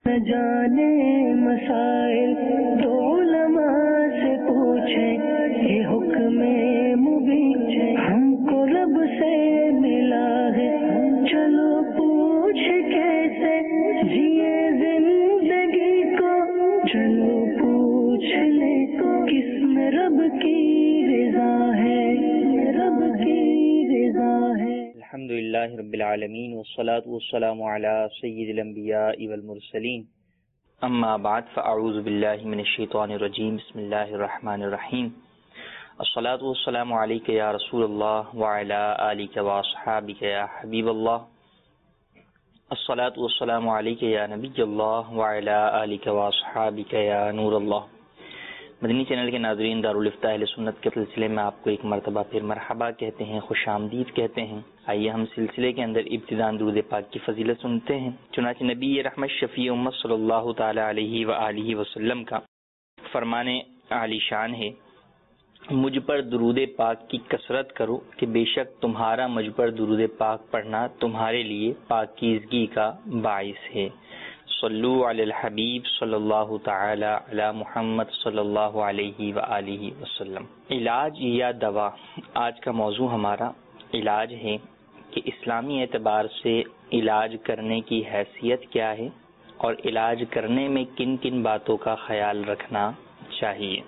جانے مسائل تو علماء سے پوچھیں، یہ حکم مبین ہم کو رب سے ملا ہے، چلو پوچھ کیسے جیے زندگی کو، چلو پوچھ لے کس میں رب کی رضا ہے، رب کی رضا ہے۔ الحمدللہ رب العالمین والصلاة والسلام علی سید الانبیاء والمرسلین، اما بعد فاعوذ باللہ من الشیطان الرجیم، بسم اللہ الرحمن الرحیم، الصلاة والسلام علیک یا رسول اللہ وعلی آلک واصحابک یا حبیب اللہ، الصلاة والسلام علیک یا نبی اللہ وعلی آلک واصحابک یا نور اللہ۔ مدنی چینل کے ناظرین، دارالفتاح اہل سنت کے سلسلے میں آپ کو ایک مرتبہ پھر مرحبا کہتے ہیں، خوش آمدید کہتے ہیں۔ آئیے ہم سلسلے کے اندر ابتداءً درود پاک کی فضیلت سنتے ہیں۔ چنانچہ نبی رحمت شفیع امت صلی اللہ تعالی علیہ وآلہ وسلم کا فرمان عالی شان ہے، مجھ پر درود پاک کی کثرت کرو کہ بے شک تمہارا مجھ پر درود پاک پڑھنا تمہارے لیے پاکیزگی کا باعث ہے۔ صلو علی الحبیب صلی اللہ تعالی علی محمد صلی اللہ علیہ وآلہ وسلم۔ علاج یا دوا، آج کا موضوع ہمارا علاج ہے کہ اسلامی اعتبار سے علاج کرنے کی حیثیت کیا ہے اور علاج کرنے میں کن کن باتوں کا خیال رکھنا چاہیے۔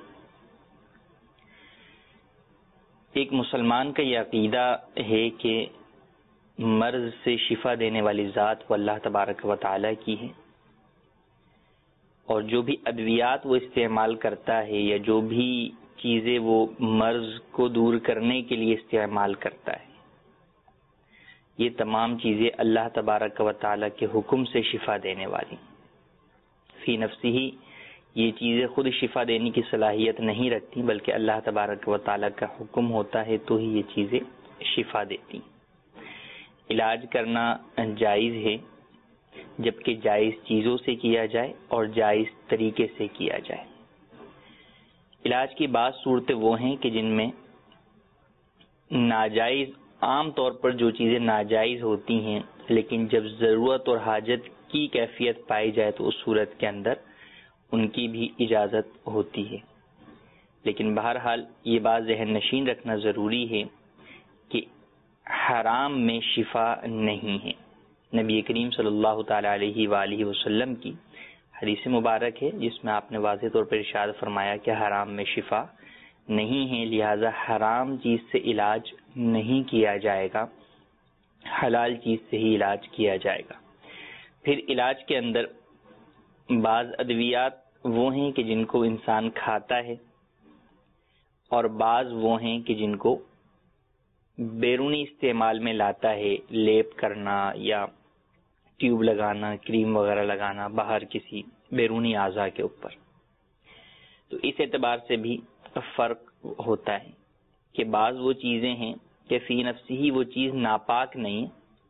ایک مسلمان کا یہ عقیدہ ہے کہ مرض سے شفا دینے والی ذات وہ اللہ تبارک و تعالی کی ہے، اور جو بھی ادویات وہ استعمال کرتا ہے یا جو بھی چیزیں وہ مرض کو دور کرنے کے لیے استعمال کرتا ہے، یہ تمام چیزیں اللہ تبارک و تعالی کے حکم سے شفا دینے والی۔ فی نفسی ہی یہ چیزیں خود شفا دینے کی صلاحیت نہیں رکھتی، بلکہ اللہ تبارک و تعالی کا حکم ہوتا ہے تو ہی یہ چیزیں شفا دیتی۔ علاج کرنا جائز ہے جبکہ جائز چیزوں سے کیا جائے اور جائز طریقے سے کیا جائے۔ علاج کی بعض صورتیں وہ ہیں کہ جن میں ناجائز، عام طور پر جو چیزیں ناجائز ہوتی ہیں، لیکن جب ضرورت اور حاجت کی کیفیت پائی جائے تو اس صورت کے اندر ان کی بھی اجازت ہوتی ہے۔ لیکن بہرحال یہ بات ذہن نشین رکھنا ضروری ہے کہ حرام میں شفا نہیں ہے۔ نبی کریم صلی اللہ تعالی علیہ وآلہ وسلم کی حدیث مبارک ہے جس میں آپ نے واضح طور پر ارشاد فرمایا کہ حرام میں شفا نہیں ہے، لہذا حرام چیز سے علاج نہیں کیا جائے گا، حلال چیز سے ہی علاج کیا جائے گا۔ پھر علاج کے اندر بعض ادویات وہ ہیں کہ جن کو انسان کھاتا ہے، اور بعض وہ ہیں کہ جن کو بیرونی استعمال میں لاتا ہے، لیپ کرنا یا ٹیوب لگانا، کریم وغیرہ لگانا باہر کسی بیرونی اعضاء کے اوپر۔ تو اس اعتبار سے بھی فرق ہوتا ہے کہ بعض وہ چیزیں ہیں کہ فی نفسی ہی وہ چیز ناپاک نہیں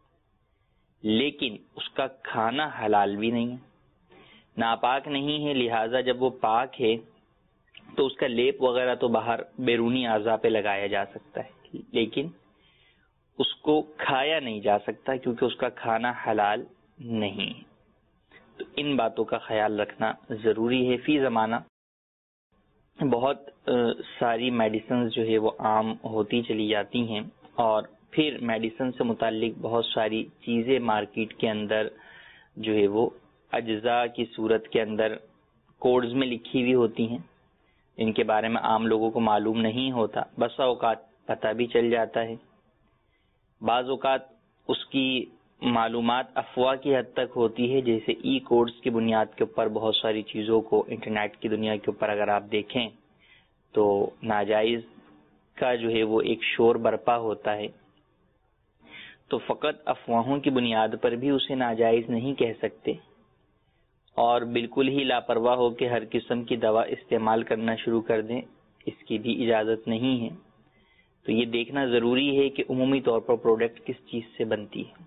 ہے، لیکن اس کا کھانا حلال بھی نہیں ہے، ناپاک نہیں ہے، لہٰذا جب وہ پاک ہے تو اس کا لیپ وغیرہ تو باہر بیرونی اعضاء پہ لگایا جا سکتا ہے، لیکن اس کو کھایا نہیں جا سکتا کیونکہ اس کا کھانا حلال نہیں ہے۔ تو ان باتوں کا خیال رکھنا ضروری ہے۔ فی زمانہ بہت ساری میڈیسنز جو ہے وہ عام ہوتی چلی جاتی ہیں، اور پھر میڈیسن سے متعلق بہت ساری چیزیں مارکیٹ کے اندر جو ہے وہ اجزاء کی صورت کے اندر کوڈز میں لکھی ہوئی ہوتی ہیں، ان کے بارے میں عام لوگوں کو معلوم نہیں ہوتا، بسا اوقات پتہ بھی چل جاتا ہے، بعض اوقات اس کی معلومات افواہ کی حد تک ہوتی ہے، جیسے ای کوڈز کی بنیاد کے اوپر بہت ساری چیزوں کو انٹرنیٹ کی دنیا کے اوپر اگر آپ دیکھیں تو ناجائز کا جو ہے وہ ایک شور برپا ہوتا ہے، تو فقط افواہوں کی بنیاد پر بھی اسے ناجائز نہیں کہہ سکتے، اور بالکل ہی لاپرواہ ہو کے ہر قسم کی دوا استعمال کرنا شروع کر دیں، اس کی بھی اجازت نہیں ہے۔ تو یہ دیکھنا ضروری ہے کہ عمومی طور پر پروڈکٹ کس چیز سے بنتی ہے۔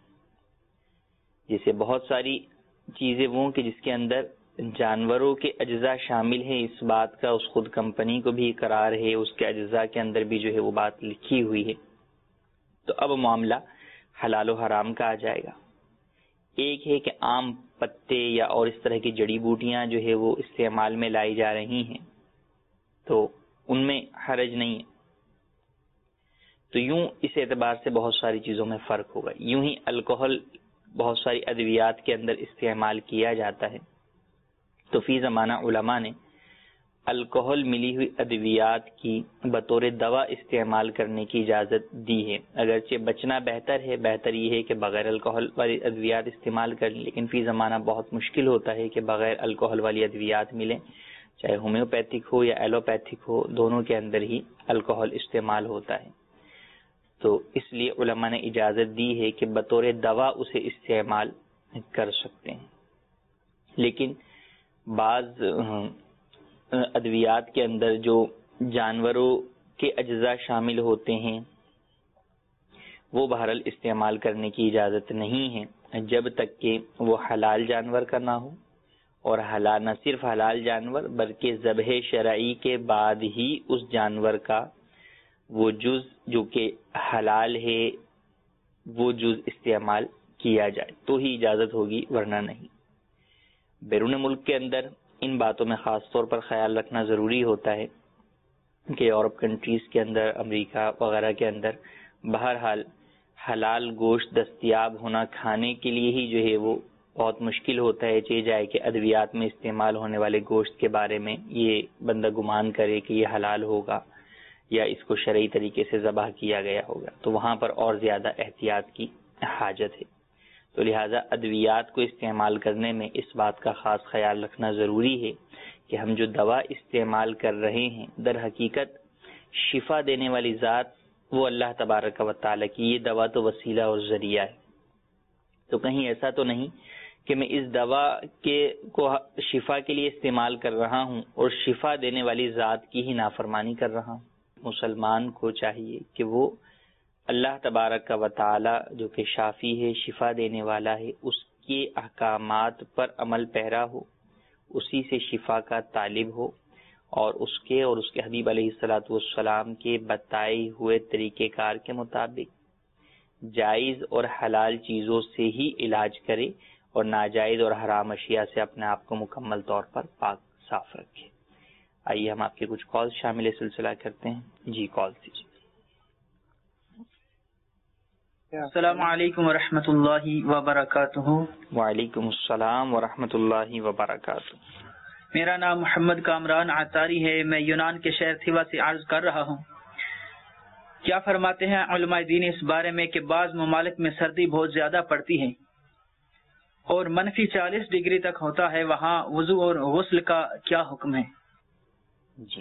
جیسے بہت ساری چیزیں وہ کہ جس کے اندر جانوروں کے اجزاء شامل ہیں، اس بات کا اس خود کمپنی کو بھی اقرار ہے، اس کے اجزاء کے اندر بھی جو ہے وہ بات لکھی ہوئی ہے۔ تو اب معاملہ حلال و حرام کا آ جائے گا۔ ایک ہے کہ عام پتے یا اور اس طرح کی جڑی بوٹیاں جو ہے وہ استعمال میں لائی جا رہی ہیں تو ان میں حرج نہیں ہے. تو یوں اس اعتبار سے بہت ساری چیزوں میں فرق ہوگا. یوں ہی الکوہل بہت ساری ادویات کے اندر استعمال کیا جاتا ہے. تو فی زمانہ علماء نے الکوہل ملی ہوئی ادویات کی بطور دوا استعمال کرنے کی اجازت دی ہے. اگرچہ بچنا بہتر ہے، بہتر یہ ہے کہ بغیر الکوہل والی ادویات استعمال کریں، لیکن فی زمانہ بہت مشکل ہوتا ہے کہ بغیر الکوہل والی ادویات ملیں، چاہے ہومیوپیتھک ہو یا ایلوپیتھک ہو، دونوں کے اندر ہی الکوہل استعمال ہوتا ہے. تو اس لیے علماء نے اجازت دی ہے کہ بطور دوا اسے استعمال کر سکتے ہیں. لیکن بعض ادویات کے اندر جو جانوروں کے اجزاء شامل ہوتے ہیں وہ بہرحال استعمال کرنے کی اجازت نہیں ہے جب تک کہ وہ حلال جانور کا نہ ہو، اور حلال نہ صرف حلال جانور بلکہ ذبح شرعی کے بعد ہی اس جانور کا وہ جز جو کہ حلال ہے وہ جز استعمال کیا جائے تو ہی اجازت ہوگی، ورنہ نہیں. بیرون ملک کے اندر ان باتوں میں خاص طور پر خیال رکھنا ضروری ہوتا ہے کہ یورپ کنٹریز کے اندر، امریکہ وغیرہ کے اندر بہرحال حلال گوشت دستیاب ہونا کھانے کے لیے ہی جو ہے وہ بہت مشکل ہوتا ہے. چاہے جائے کہ ادویات میں استعمال ہونے والے گوشت کے بارے میں یہ بندہ گمان کرے کہ یہ حلال ہوگا یا اس کو شرعی طریقے سے ذبح کیا گیا ہوگا، تو وہاں پر اور زیادہ احتیاط کی حاجت ہے. تو لہٰذا ادویات کو استعمال کرنے میں اس بات کا خاص خیال رکھنا ضروری ہے کہ ہم جو دوا استعمال کر رہے ہیں در حقیقت شفا دینے والی ذات وہ اللہ تبارک و تعالیٰ کی، یہ دوا تو وسیلہ اور ذریعہ ہے. تو کہیں ایسا تو نہیں کہ میں اس دوا کو شفا کے لیے استعمال کر رہا ہوں اور شفا دینے والی ذات کی ہی نافرمانی کر رہا ہوں. مسلمان کو چاہیے کہ وہ اللہ تبارک و تعالی جو کہ شافی ہے، شفا دینے والا ہے، اس کے احکامات پر عمل پیرا ہو، اسی سے شفا کا طالب ہو، اور اس کے حبیب علیہ الصلوۃ والسلام کے بتائے ہوئے طریقہ کار کے مطابق جائز اور حلال چیزوں سے ہی علاج کرے اور ناجائز اور حرام اشیاء سے اپنے آپ کو مکمل طور پر پاک صاف رکھے. آئیے ہم آپ کے کچھ کال شامل سلسلہ کرتے ہیں. جی کال دیجیے. السلام علیکم ورحمۃ اللہ وبرکاتہ. وعلیکم السلام ورحمۃ اللہ وبرکاتہ. میرا نام محمد کامران عطاری ہے، میں یونان کے شہر تھیوا سے عرض کر رہا ہوں. کیا فرماتے ہیں علماء دین اس بارے میں کہ بعض ممالک میں سردی بہت زیادہ پڑتی ہے اور -40 ڈگری تک ہوتا ہے، وہاں وضو اور غسل کا کیا حکم ہے؟ جی،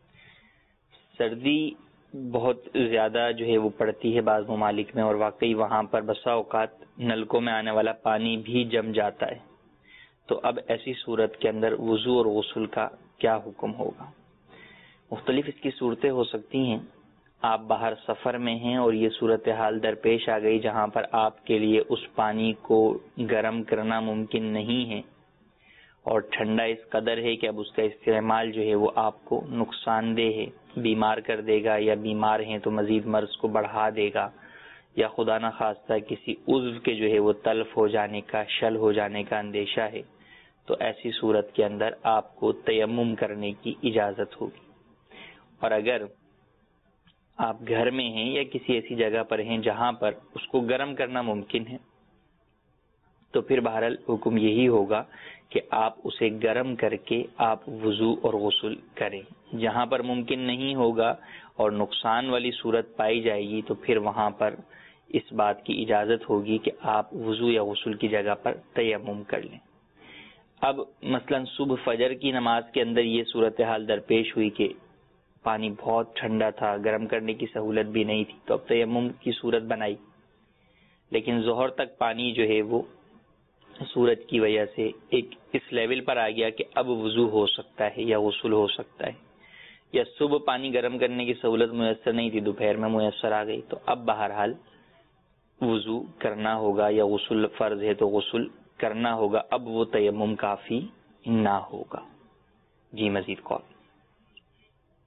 سردی بہت زیادہ جو ہے وہ پڑتی ہے بعض ممالک میں، اور واقعی وہاں پر بسا اوقات نلکوں میں آنے والا پانی بھی جم جاتا ہے. تو اب ایسی صورت کے اندر وضو اور غسل کا کیا حکم ہوگا؟ مختلف اس کی صورتیں ہو سکتی ہیں. آپ باہر سفر میں ہیں اور یہ صورتحال درپیش آ گئی جہاں پر آپ کے لیے اس پانی کو گرم کرنا ممکن نہیں ہے، اور ٹھنڈا اس قدر ہے کہ اب اس کا استعمال جو ہے وہ آپ کو نقصان دہ ہے، بیمار کر دے گا، یا بیمار ہیں تو مزید مرض کو بڑھا دے گا، یا خدا نہ خواستہ کسی عضو کے جو ہے وہ تلف ہو جانے کا، شل ہو جانے کا اندیشہ ہے. تو ایسی صورت کے اندر آپ کو تیمم کرنے کی اجازت ہوگی. اور اگر آپ گھر میں ہیں یا کسی ایسی جگہ پر ہیں جہاں پر اس کو گرم کرنا ممکن ہے، تو پھر بہرحال حکم یہی ہوگا کہ آپ اسے گرم کر کے آپ وضو اور غسل کریں. جہاں پر ممکن نہیں ہوگا اور نقصان والی صورت پائی جائے گی تو پھر وہاں پر اس بات کی اجازت ہوگی کہ آپ وضو یا غسل کی جگہ پر تیمم کر لیں. اب مثلا صبح فجر کی نماز کے اندر یہ صورتحال درپیش ہوئی کہ پانی بہت ٹھنڈا تھا، گرم کرنے کی سہولت بھی نہیں تھی، تو اب تیمم کی صورت بنائی. لیکن ظہر تک پانی جو ہے وہ سورج کی وجہ سے ایک اس لیول پر آ گیا کہ اب وضو ہو سکتا ہے یا غسل ہو سکتا ہے، یا صبح پانی گرم کرنے کی سہولت میسر نہیں تھی، دوپہر میں میسر آ گئی، تو اب بہرحال وضو کرنا ہوگا، یا غسل فرض ہے تو غسل کرنا ہوگا. اب وہ تیمم کافی نہ ہوگا. جی مزید کال.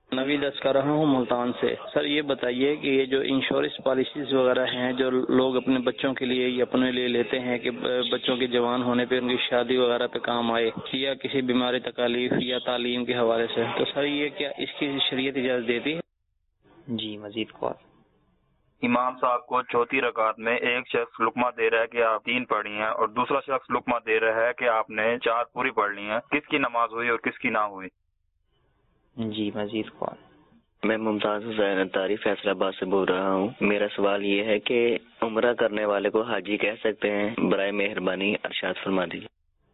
نوید عرض کر رہا ہوں ملتان سے. سر یہ بتائیے کہ یہ جو انشورنس پالیسیز وغیرہ ہیں جو لوگ اپنے بچوں کے لیے یا اپنے لیے لیتے ہیں کہ بچوں کے جوان ہونے پہ ان کی شادی وغیرہ پہ کام آئے یا کسی بیماری تکالیف یا تعلیم کے حوالے سے، تو سر یہ کیا اس کی شریعت اجازت دیتی ہے؟ جی مزید کال. امام صاحب کو چوتھی رکعت میں ایک شخص لقمہ دے رہا ہے کہ آپ 3 پڑھی ہیں اور دوسرا شخص لقمہ دے رہا ہے کہ آپ نے 4 پوری پڑھ لی ہیں، کس کی نماز ہوئی اور کس کی نہ ہوئی؟ جی مزید کال. میں ممتاز حسین اتاری فیصلہ آباد سے بول رہا ہوں. میرا سوال یہ ہے کہ عمرہ کرنے والے کو حاجی کہہ سکتے ہیں؟ برائے مہربانی ارشاد فرما دیجیے.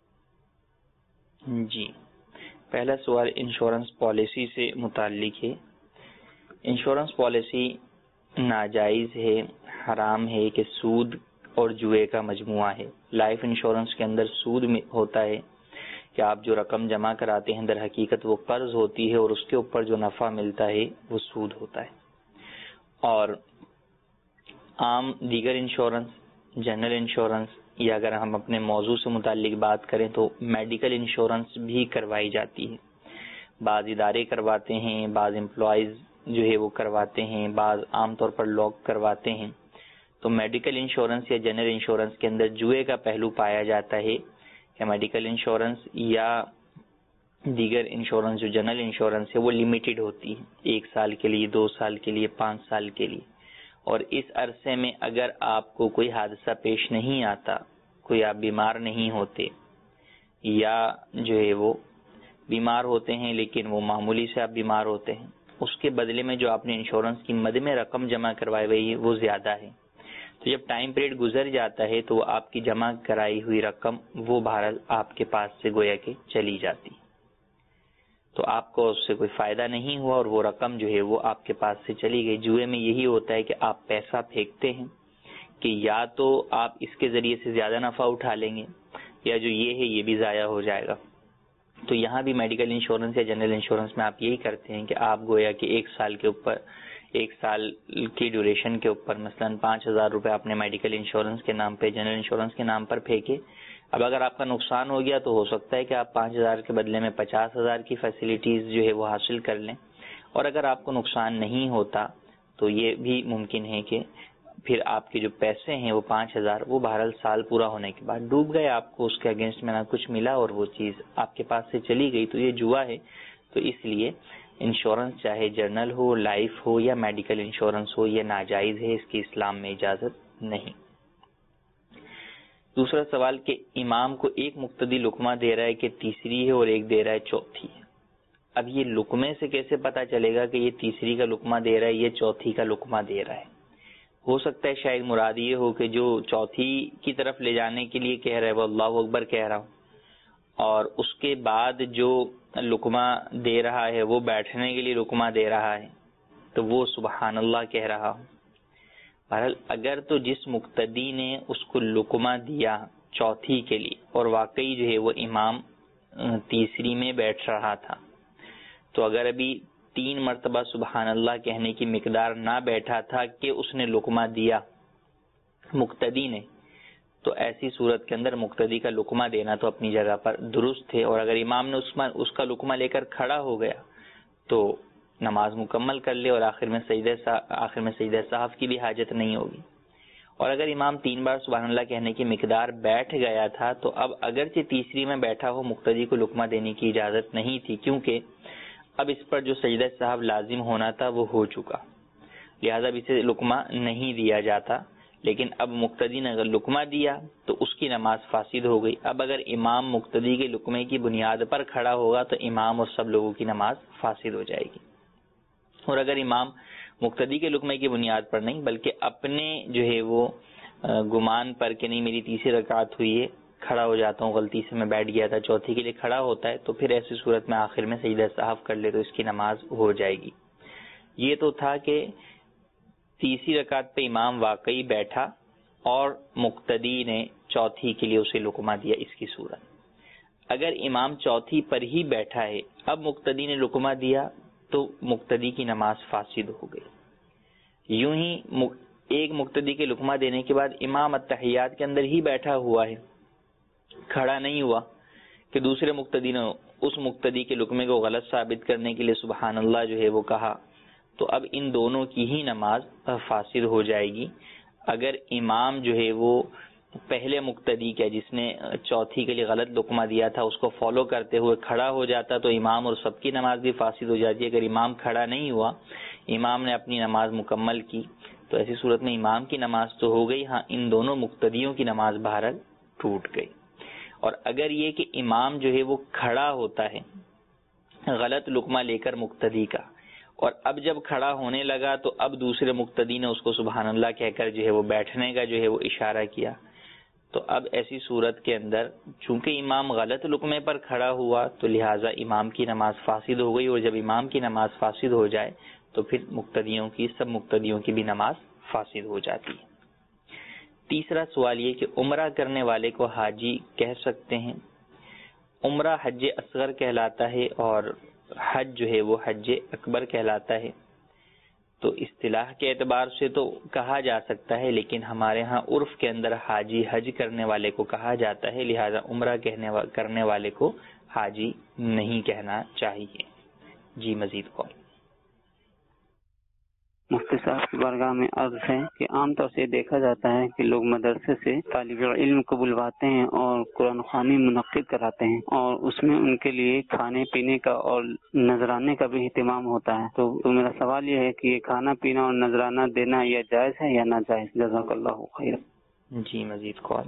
جی پہلا سوال انشورنس پالیسی سے متعلق ہے. انشورنس پالیسی ناجائز ہے، حرام ہے کہ سود اور جوئے کا مجموعہ ہے. لائف انشورنس کے اندر سود ہوتا ہے کہ آپ جو رقم جمع کراتے ہیں در حقیقت وہ قرض ہوتی ہے اور اس کے اوپر جو نفع ملتا ہے وہ سود ہوتا ہے. اور عام دیگر انشورنس، جنرل انشورنس، یا اگر ہم اپنے موضوع سے متعلق بات کریں تو میڈیکل انشورنس بھی کروائی جاتی ہے. بعض ادارے کرواتے ہیں، بعض امپلائیز جو ہے وہ کرواتے ہیں، بعض عام طور پر لوگ کرواتے ہیں. تو میڈیکل انشورنس یا جنرل انشورنس کے اندر جوئے کا پہلو پایا جاتا ہے کہ میڈیکل انشورنس یا دیگر انشورنس جو جنرل انشورنس ہے وہ لمیٹڈ ہوتی ہے، 1 سال کے لیے، 2 سال کے لیے، 5 سال کے لیے. اور اس عرصے میں اگر آپ کو کوئی حادثہ پیش نہیں آتا، کوئی آپ بیمار نہیں ہوتے، یا جو ہے وہ بیمار ہوتے ہیں لیکن وہ معمولی سے آپ بیمار ہوتے ہیں، اس کے بدلے میں جو آپ نے انشورنس کی مد میں رقم جمع کروائی ہوئی ہے وہ زیادہ ہے. تو جب ٹائم پیریڈ گزر جاتا ہے تو آپ کی جمع کرائی ہوئی رقم وہ بہرحال آپ کے پاس سے گویا کہ چلی جاتی، تو آپ کو اس سے کوئی فائدہ نہیں ہوا اور وہ رقم جو ہے وہ آپ کے پاس سے چلی گئی. جوئے میں یہی ہوتا ہے کہ آپ پیسہ پھینکتے ہیں کہ یا تو آپ اس کے ذریعے سے زیادہ نفع اٹھا لیں گے یا جو یہ ہے یہ بھی ضائع ہو جائے گا. تو یہاں بھی میڈیکل انشورنس یا جنرل انشورنس میں آپ یہی کرتے ہیں کہ آپ گویا کہ 1 سال کے اوپر، 1 سال کی ڈیوریشن کے اوپر مثلا 5,000 روپے آپ نے میڈیکل انشورنس کے نام پہ، جنرل انشورنس کے نام پر پھینکے. اب اگر آپ کا نقصان ہو گیا تو ہو سکتا ہے کہ آپ 5,000 کے بدلے میں 50,000 کی فیسلٹیز جو ہے وہ حاصل کر لیں. اور اگر آپ کو نقصان نہیں ہوتا تو یہ بھی ممکن ہے کہ پھر آپ کے جو پیسے ہیں وہ 5,000 وہ بہرحال سال پورا ہونے کے بعد ڈوب گئے، آپ کو اس کے اگینسٹ میں نہ کچھ ملا اور وہ چیز آپ کے پاس سے چلی گئی. تو یہ جوا ہے. تو اس لیے انشورنس چاہے جرنل ہو، لائف ہو یا میڈیکل انشورنس ہو، یہ ناجائز ہے، اس کی اسلام میں اجازت نہیں. دوسرا سوال کہ امام کو ایک مقتدی لقمہ دے رہا ہے کہ تیسری ہے اور ایک دے رہا ہے چوتھی ہے. اب یہ لقمے سے کیسے پتا چلے گا کہ یہ تیسری کا لقمہ دے رہا ہے، یہ چوتھی کا لقمہ دے رہا ہے؟ ہو سکتا ہے شاید مراد یہ ہو کہ جو چوتھی کی طرف لے جانے کے لیے کہہ رہا ہے وہ اللہ اکبر کہہ رہا ہوں، اور اس کے بعد جو لقمہ دے رہا ہے وہ بیٹھنے کے لیے لقمہ دے رہا ہے تو وہ سبحان اللہ کہہ رہا ہوں. بہرحال اگر تو جس مقتدی نے اس کو لقمہ دیا چوتھی کے لیے اور واقعی جو ہے وہ امام تیسری میں بیٹھ رہا تھا، تو اگر ابھی 3 مرتبہ سبحان اللہ کہنے کی مقدار نہ بیٹھا تھا کہ اس نے لقمہ دیا مقتدی نے، تو ایسی صورت کے اندر مقتدی کا لقمہ دینا تو اپنی جگہ پر درست ہے. اور اگر امام نے اس کا لقمہ لے کر کھڑا ہو گیا تو نماز مکمل کر لے اور آخر میں سجدہ سہو کی بھی حاجت نہیں ہوگی. اور اگر امام 3 بار سبحان اللہ کہنے کی مقدار بیٹھ گیا تھا تو اب اگرچہ تیسری میں بیٹھا ہو مقتدی کو لقمہ دینے کی اجازت نہیں تھی، کیونکہ اب اس پر جو سجدہ سہو لازم ہونا تھا وہ ہو چکا، لہذا اب اسے لقمہ نہیں دیا جاتا. لیکن اب مقتدی نے اگر لقمہ دیا تو اس کی نماز فاسد ہو گئی. اب اگر امام مقتدی کے لقمے کی بنیاد پر کھڑا ہوگا تو امام اور سب لوگوں کی نماز فاسد ہو جائے گی. اور اگر امام مقتدی کے لقمے کی بنیاد پر نہیں بلکہ اپنے جو ہے وہ گمان پر کہ نہیں میری تیسری رکعت ہوئی ہے، کھڑا ہو جاتا ہوں، غلطی سے میں بیٹھ گیا تھا، چوتھی کے لیے کھڑا ہوتا ہے، تو پھر ایسی صورت میں آخر میں سجدہ سہو کر لے تو اس کی نماز ہو جائے گی. یہ تو تھا کہ تیسری رکعت پہ امام واقعی بیٹھا اور مقتدی نے چوتھی کے لیے اسے لقمہ دیا. اس کی صورت اگر امام چوتھی پر ہی بیٹھا ہے، اب مقتدی نے لقمہ دیا تو مقتدی کی نماز فاسد ہو گئی. یوں ہی ایک مقتدی کے لقمہ دینے کے بعد امام التحیات کے اندر ہی بیٹھا ہوا ہے، کھڑا نہیں ہوا کہ دوسرے مقتدی نے اس مقتدی کے لقمے کو غلط ثابت کرنے کے لیے سبحان اللہ جو ہے وہ کہا، تو اب ان دونوں کی ہی نماز فاسد ہو جائے گی۔ اگر امام جو ہے وہ پہلے مقتدی کا جس نے چوتھی کے لیے غلط لقمہ دیا تھا اس کو فالو کرتے ہوئے کھڑا ہو جاتا تو امام اور سب کی نماز بھی فاسد ہو جاتی ہے۔ اگر امام کھڑا نہیں ہوا، امام نے اپنی نماز مکمل کی، تو ایسی صورت میں امام کی نماز تو ہو گئی، ہاں ان دونوں مقتدیوں کی نماز بہرحال ٹوٹ گئی۔ اور اگر یہ کہ امام جو ہے وہ کھڑا ہوتا ہے غلط لقمہ لے کر مقتدی کا، اور اب جب کھڑا ہونے لگا تو اب دوسرے مقتدی نے اس کو سبحان اللہ کہہ کر جو ہے وہ بیٹھنے کا جو ہے وہ اشارہ کیا، تو اب ایسی صورت کے اندر چونکہ امام غلط لقمے پر کھڑا ہوا تو لہٰذا امام کی نماز فاسد ہو گئی، اور جب امام کی نماز فاسد ہو جائے تو پھر سب مقتدیوں کی بھی نماز فاسد ہو جاتی ہے۔ تیسرا سوال یہ کہ عمرہ کرنے والے کو حاجی کہہ سکتے ہیں؟ عمرہ حج اصغر کہلاتا ہے اور حج جو ہے وہ حج اکبر کہلاتا ہے، تو اصطلاح کے اعتبار سے تو کہا جا سکتا ہے، لیکن ہمارے ہاں عرف کے اندر حاجی حج کرنے والے کو کہا جاتا ہے، لہذا عمرہ کرنے والے کو حاجی نہیں کہنا چاہیے۔ جی مزید کال۔ مفتی صاحب کی بارگاہ میں عرض ہے کہ عام طور سے دیکھا جاتا ہے کہ لوگ مدرسے سے طالب علم کو بلواتے ہیں اور قرآن خوانی منعقد کراتے ہیں، اور اس میں ان کے لیے کھانے پینے کا اور نذرانے کا بھی اہتمام ہوتا ہے، تو میرا سوال یہ ہے کہ یہ کھانا پینا اور نذرانہ دینا یہ جائز ہے یا ناجائز؟ جزاک اللہ خیر۔ جی مزید کال۔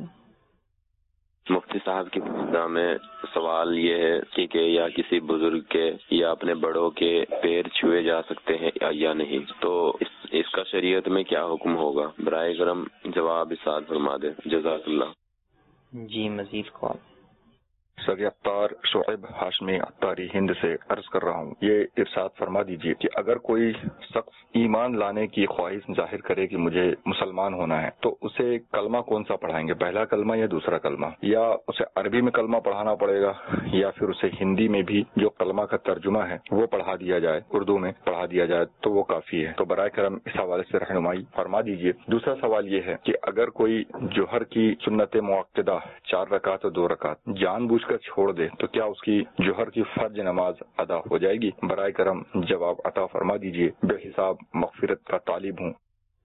مفتی صاحب کی بارگاہ میں سوال یہ ہے کہ یا کسی بزرگ کے یا اپنے بڑوں کے پیر چھوئے جا سکتے ہیں یا نہیں، تو اس کا شریعت میں کیا حکم ہوگا؟ برائے کرم جواب ارشاد فرما دیں، جزاک اللہ۔ جی مزید کال۔ سر افطار شعیب ہاشمی اتاری ہند سے عرض کر رہا ہوں، یہ ارشاد فرما دیجیے کہ اگر کوئی شخص ایمان لانے کی خواہش ظاہر کرے کہ مجھے مسلمان ہونا ہے تو اسے کلمہ کون سا پڑھائیں گے، پہلا کلمہ یا دوسرا کلمہ، یا اسے عربی میں کلمہ پڑھانا پڑے گا یا پھر اسے ہندی میں بھی جو کلمہ کا ترجمہ ہے وہ پڑھا دیا جائے، اردو میں پڑھا دیا جائے تو وہ کافی ہے؟ تو برائے کرم اس حوالے سے رہنمائی فرما دیجیے۔ دوسرا سوال یہ ہے کہ اگر کوئی جوہر کی سنت موقدہ 4 رکعت اور 2 رکعت جان بوجھ کر چھوڑ دے تو کیا اس کی جوہر کی فرض نماز ادا ہو جائے گی؟ برائے کرم جواب عطا فرما دیجیے، بے حساب مغفرت کا طالب ہوں۔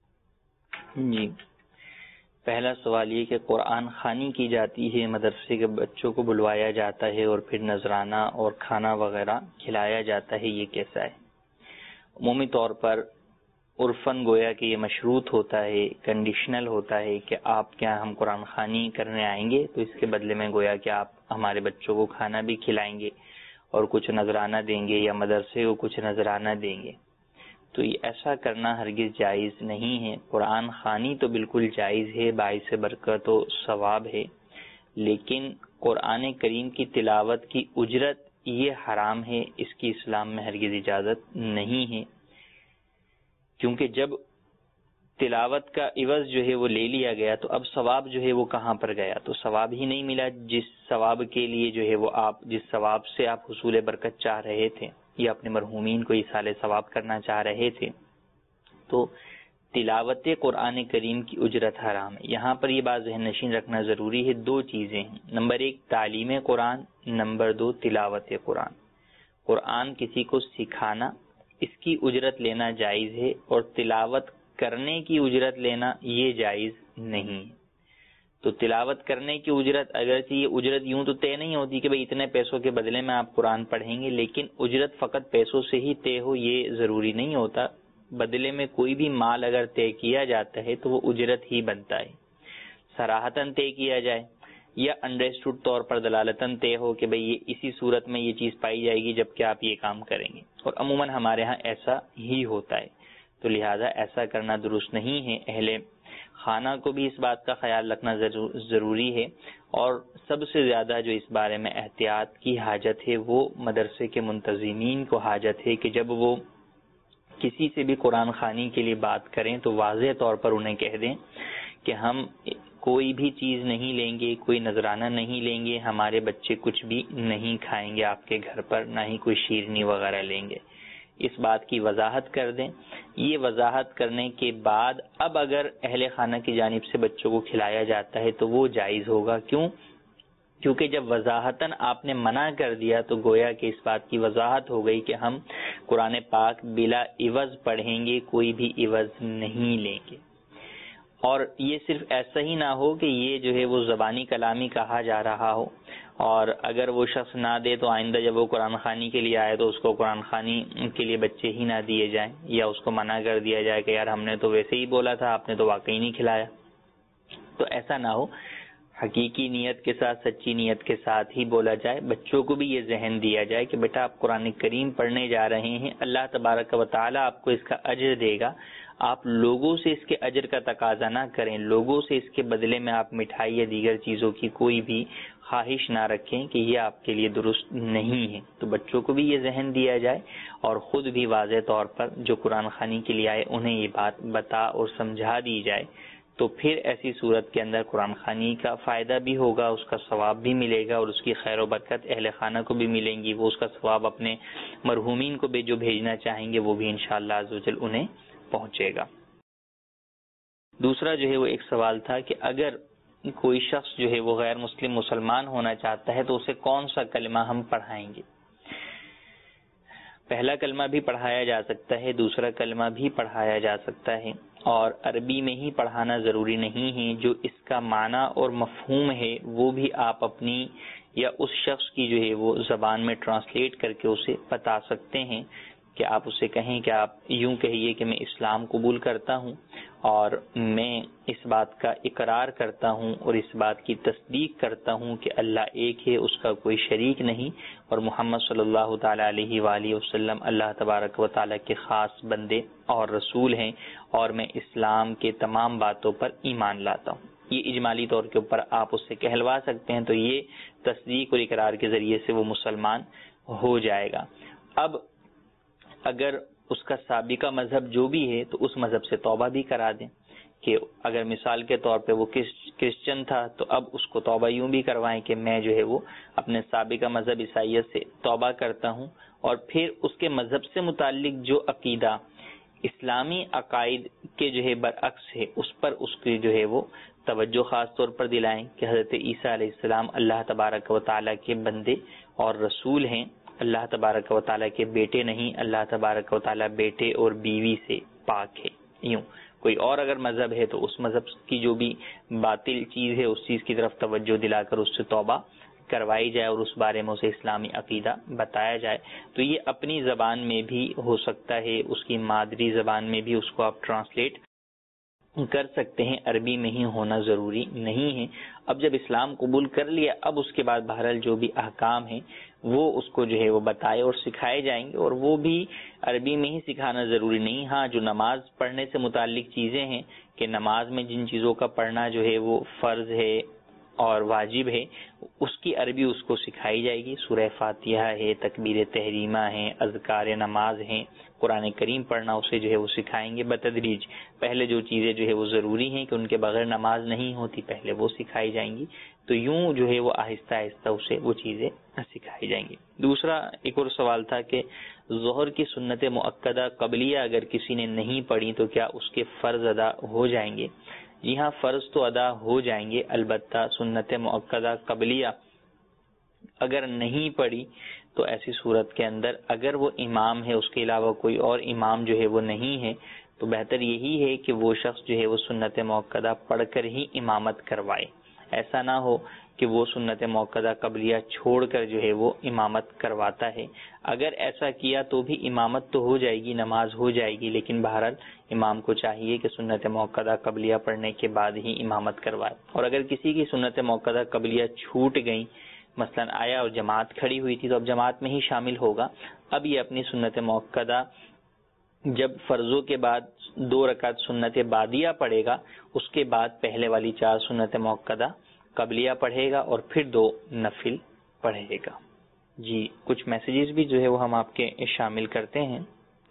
جی، پہلا سوال یہ کہ قرآن خوانی کی جاتی ہے، مدرسے کے بچوں کو بلوایا جاتا ہے اور پھر نذرانہ اور کھانا وغیرہ کھلایا جاتا ہے، یہ کیسا ہے؟ عمومی طور پر عرفاً گویا کہ یہ مشروط ہوتا ہے، کنڈیشنل ہوتا ہے کہ آپ کیا ہم قرآن خوانی کرنے آئیں گے تو اس کے بدلے میں گویا کہ آپ ہمارے بچوں کو کھانا بھی کھلائیں گے اور کچھ نذرانہ دیں گے یا مدرسے کو کچھ نذرانہ دیں گے، تو یہ ایسا کرنا ہرگز جائز نہیں ہے۔ قرآن خوانی تو بالکل جائز ہے، باعث برکت و ثواب ہے، لیکن قرآن کریم کی تلاوت کی اجرت یہ حرام ہے، اس کی اسلام میں ہرگز اجازت نہیں ہے، کیونکہ جب تلاوت کا عوض جو ہے وہ لے لیا گیا تو اب ثواب جو ہے وہ کہاں پر گیا؟ تو ثواب ہی نہیں ملا جس ثواب کے لیے جو ہے وہ جس ثواب سے آپ حصول برکت چاہ رہے تھے یا اپنے مرحومین کو ایصال ثواب کرنا چاہ رہے تھے، تو تلاوت قرآن کریم کی اجرت حرام ہے۔ یہاں پر یہ بات ذہن نشین رکھنا ضروری ہے، 2 چیزیں ہیں، نمبر 1 تعلیم قرآن، نمبر 2 تلاوت قرآن۔ قرآن کسی کو سکھانا، اس کی اجرت لینا جائز ہے، اور تلاوت کرنے کی اجرت لینا یہ جائز نہیں ہے۔ تو تلاوت کرنے کی اجرت، اگرچہ یہ اجرت یوں تو طے نہیں ہوتی کہ بھئی اتنے پیسوں کے بدلے میں آپ قرآن پڑھیں گے، لیکن اجرت فقط پیسوں سے ہی طے ہو یہ ضروری نہیں ہوتا، بدلے میں کوئی بھی مال اگر طے کیا جاتا ہے تو وہ اجرت ہی بنتا ہے، صراحتاً طے کیا جائے یا انڈرسٹوڈ طور پر دلالتاً طے ہو کہ بھئی یہ اسی صورت میں یہ چیز پائی جائے گی جب کہ آپ یہ کام کریں گے، اور عموماً ہمارے ہاں ایسا ہی ہوتا ہے، تو لہٰذا ایسا کرنا درست نہیں ہے۔ اہل خانہ کو بھی اس بات کا خیال رکھنا ضروری ہے، اور سب سے زیادہ جو اس بارے میں احتیاط کی حاجت ہے وہ مدرسے کے منتظمین کو حاجت ہے کہ جب وہ کسی سے بھی قرآن خوانی کے لیے بات کریں تو واضح طور پر انہیں کہہ دیں کہ ہم کوئی بھی چیز نہیں لیں گے، کوئی نذرانہ نہیں لیں گے، ہمارے بچے کچھ بھی نہیں کھائیں گے آپ کے گھر پر، نہ ہی کوئی شیرنی وغیرہ لیں گے، اس بات کی وضاحت کر دیں۔ یہ وضاحت کرنے کے بعد اب اگر اہل خانہ کی جانب سے بچوں کو کھلایا جاتا ہے تو وہ جائز ہوگا، کیوں؟ کیونکہ جب وضاحتاً آپ نے منع کر دیا تو گویا کہ اس بات کی وضاحت ہو گئی کہ ہم قرآن پاک بلا عوض پڑھیں گے، کوئی بھی عوض نہیں لیں گے۔ اور یہ صرف ایسا ہی نہ ہو کہ یہ جو ہے وہ زبانی کلامی کہا جا رہا ہو، اور اگر وہ شخص نہ دے تو آئندہ جب وہ قرآن خوانی کے لیے آئے تو اس کو قرآن خوانی کے لیے بچے ہی نہ دیے جائیں، یا اس کو منع کر دیا جائے کہ یار ہم نے تو ویسے ہی بولا تھا، آپ نے تو واقعی نہیں کھلایا۔ تو ایسا نہ ہو، حقیقی نیت کے ساتھ، سچی نیت کے ساتھ ہی بولا جائے۔ بچوں کو بھی یہ ذہن دیا جائے کہ بیٹا آپ قرآن کریم پڑھنے جا رہے ہیں، اللہ تبارک و تعالی آپ کو اس کا اجر دے گا، آپ لوگوں سے اس کے اجر کا تقاضا نہ کریں، لوگوں سے اس کے بدلے میں آپ مٹھائی یا دیگر چیزوں کی کوئی بھی خواہش نہ رکھیں کہ یہ آپ کے لیے درست نہیں ہے۔ تو بچوں کو بھی یہ ذہن دیا جائے اور خود بھی واضح طور پر جو قرآن خوانی کے لیے آئے انہیں یہ بات بتا اور سمجھا دی جائے، تو پھر ایسی صورت کے اندر قرآن خوانی کا فائدہ بھی ہوگا، اس کا ثواب بھی ملے گا، اور اس کی خیر و برکت اہل خانہ کو بھی ملیں گی، وہ اس کا ثواب اپنے مرحومین کو بھی جو بھیجنا چاہیں گے وہ بھی انشاءاللہ عز و جل انہیں پہنچے گا۔ دوسرا جو ہے وہ ایک سوال تھا کہ اگر کوئی شخص جو ہے وہ غیر مسلم مسلمان ہونا چاہتا ہے تو اسے کون سا کلمہ ہم پڑھائیں گے؟ پہلا کلمہ بھی پڑھایا جا سکتا ہے، دوسرا کلمہ بھی پڑھایا جا سکتا ہے، اور عربی میں ہی پڑھانا ضروری نہیں ہے، جو اس کا معنی اور مفہوم ہے وہ بھی آپ اپنی یا اس شخص کی جو ہے وہ زبان میں ٹرانسلیٹ کر کے اسے بتا سکتے ہیں، کہ آپ اسے کہیں کہ آپ یوں کہیے کہ میں اسلام قبول کرتا ہوں اور میں اس بات کا اقرار کرتا ہوں اور اس بات کی تصدیق کرتا ہوں کہ اللہ ایک ہے، اس کا کوئی شریک نہیں، اور محمد صلی اللہ تعالی علیہ وآلہ وسلم اللہ تبارک و تعالی کے خاص بندے اور رسول ہیں، اور میں اسلام کے تمام باتوں پر ایمان لاتا ہوں۔ یہ اجمالی طور کے اوپر آپ اس سے کہلوا سکتے ہیں، تو یہ تصدیق اور اقرار کے ذریعے سے وہ مسلمان ہو جائے گا۔ اب اگر اس کا سابقہ مذہب جو بھی ہے تو اس مذہب سے توبہ بھی کرا دیں، کہ اگر مثال کے طور پہ وہ کرسچن تھا تو اب اس کو توبہ یوں بھی کروائیں کہ میں جو ہے وہ اپنے سابقہ مذہب عیسائیت سے توبہ کرتا ہوں، اور پھر اس کے مذہب سے متعلق جو عقیدہ اسلامی عقائد کے جو ہے برعکس ہے اس پر اس کی جو ہے وہ توجہ خاص طور پر دلائیں کہ حضرت عیسیٰ علیہ السلام اللہ تبارک و تعالیٰ کے بندے اور رسول ہیں، اللہ تبارک و تعالیٰ کے بیٹے نہیں، اللہ تبارک و تعالیٰ بیٹے اور بیوی سے پاک ہے۔ یوں کوئی اور اگر مذہب ہے تو اس مذہب کی جو بھی باطل چیز ہے اس چیز کی طرف توجہ دلا کر اس سے توبہ کروائی جائے اور اس بارے میں اسے اسلامی عقیدہ بتایا جائے۔ تو یہ اپنی زبان میں بھی ہو سکتا ہے، اس کی مادری زبان میں بھی اس کو آپ ٹرانسلیٹ کر سکتے ہیں، عربی میں ہی ہونا ضروری نہیں ہے۔ اب جب اسلام قبول کر لیا اب اس کے بعد بہرحال جو بھی احکام ہیں وہ اس کو جو ہے وہ بتائے اور سکھائے جائیں گے، اور وہ بھی عربی میں ہی سکھانا ضروری نہیں۔ ہاں جو نماز پڑھنے سے متعلق چیزیں ہیں کہ نماز میں جن چیزوں کا پڑھنا جو ہے وہ فرض ہے اور واجب ہے اس کی عربی اس کو سکھائی جائے گی، سورہ فاتحہ ہے، تکبیر تحریمہ ہے، اذکار نماز ہیں، قرآن کریم پڑھنا اسے جو ہے وہ سکھائیں گے بتدریج۔ پہلے جو چیزیں جو ہے وہ ضروری ہیں کہ ان کے بغیر نماز نہیں ہوتی پہلے وہ سکھائی جائیں گی، تو یوں جو ہے وہ آہستہ آہستہ اسے وہ چیزیں سکھائی جائیں گی۔ دوسرا ایک اور سوال تھا کہ ظہر کی سنت مؤکدہ قبلیہ اگر کسی نے نہیں پڑھی تو کیا اس کے فرض ادا ہو جائیں گے؟ جی ہاں، فرض تو ادا ہو جائیں گے، البتہ سنت مؤکدہ قبلیہ اگر نہیں پڑھی تو ایسی صورت کے اندر اگر وہ امام ہے اس کے علاوہ کوئی اور امام جو ہے وہ نہیں ہے تو بہتر یہی ہے کہ وہ شخص جو ہے وہ سنت مؤکدہ پڑھ کر ہی امامت کروائے۔ ایسا نہ ہو کہ وہ سنت مؤکدہ قبلیہ چھوڑ کر جو ہے وہ امامت کرواتا ہے۔ اگر ایسا کیا تو بھی امامت تو ہو جائے گی، نماز ہو جائے گی، لیکن بہرحال امام کو چاہیے کہ سنت مؤکدہ قبلیہ پڑھنے کے بعد ہی امامت کروائے۔ اور اگر کسی کی سنت مؤکدہ قبلیہ چھوٹ گئی، مثلا آیا اور جماعت کھڑی ہوئی تھی تو اب جماعت میں ہی شامل ہوگا، اب یہ اپنی سنت مؤکدہ جب فرضوں کے بعد 2 رکعت سنت بعدیہ پڑھے گا اس کے بعد پہلے والی 4 سنت مؤکدہ قبلیہ پڑھے گا اور پھر 2 نفل پڑھے گا۔ جی کچھ میسیجز بھی جو ہے وہ ہم آپ کے شامل کرتے ہیں۔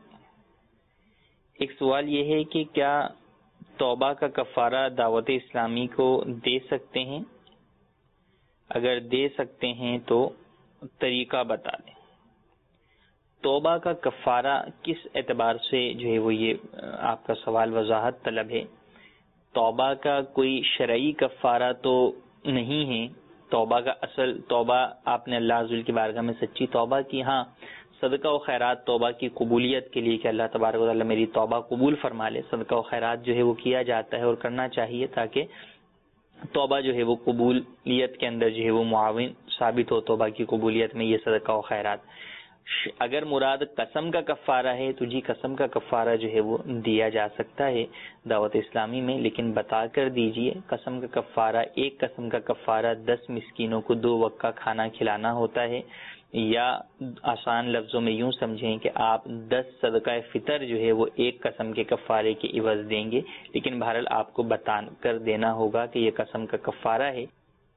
ایک سوال یہ ہے کہ کیا توبہ کا کفارہ دعوت اسلامی کو دے سکتے ہیں؟ اگر دے سکتے ہیں تو طریقہ بتا دیں۔ توبہ کا کفارہ کس اعتبار سے جو ہے وہ یہ آپ کا سوال وضاحت طلب ہے۔ توبہ کا کوئی شرعی کفارہ تو نہیں ہے، توبہ کا اصل توبہ آپ نے اللہ عز و جل کی بارگاہ میں سچی توبہ کی. ہاں صدقہ و خیرات توبہ کی قبولیت کے لیے کہ اللہ تبارک و تعالیٰ میری توبہ قبول فرما لے، صدقہ و خیرات جو ہے وہ کیا جاتا ہے اور کرنا چاہیے تاکہ توبہ جو ہے وہ قبولیت کے اندر جو ہے وہ معاون ثابت ہو توبہ کی قبولیت میں، یہ صدقہ و خیرات. اگر مراد قسم کا کفارہ ہے تو جی قسم کا کفارہ جو ہے وہ دیا جا سکتا ہے دعوت اسلامی میں، لیکن بتا کر دیجئے قسم کا کفارہ، ایک قسم کا کفارہ 10 مسکینوں کو 2 وقت کا کھانا کھلانا ہوتا ہے، یا آسان لفظوں میں یوں سمجھیں کہ آپ 10 صدقہ فطر جو ہے وہ ایک قسم کے کفارے کے عوض دیں گے، لیکن بہرحال آپ کو بتا کر دینا ہوگا کہ یہ قسم کا کفارہ ہے.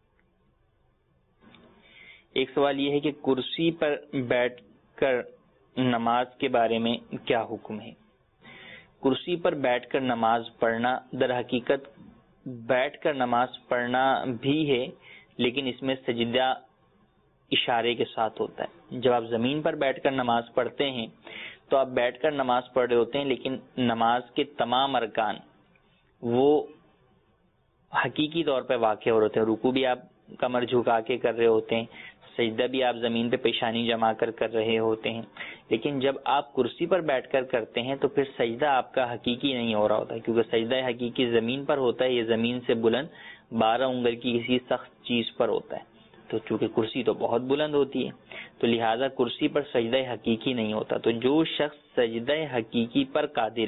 ایک سوال یہ ہے کہ کرسی پر بیٹھ کر نماز کے بارے میں کیا حکم ہے؟ کرسی پر بیٹھ کر نماز پڑھنا در حقیقت بیٹھ کر نماز پڑھنا بھی ہے، لیکن اس میں سجدہ اشارے کے ساتھ ہوتا ہے. جب آپ زمین پر بیٹھ کر نماز پڑھتے ہیں تو آپ بیٹھ کر نماز پڑھ رہے ہوتے ہیں، لیکن نماز کے تمام ارکان وہ حقیقی طور پہ واقع ہو رہے ہوتے ہیں. رکوع بھی آپ کمر جھکا کے کر رہے ہوتے ہیں، سجدہ بھی آپ زمین پہ پیشانی جما کر رہے ہوتے ہیں، لیکن جب آپ کرسی پر بیٹھ کر کرتے ہیں تو پھر سجدہ آپ کا حقیقی نہیں ہو رہا ہوتا، کیونکہ سجدہ حقیقی زمین پر ہوتا ہے. یہ زمین سے بلند 12 انگل کی کسی سخت چیز پر ہوتا ہے، تو چونکہ کرسی تو بہت بلند ہوتی ہے تو لہٰذا کرسی پر سجدہ حقیقی نہیں ہوتا. تو جو شخص سجدہ حقیقی پر قادر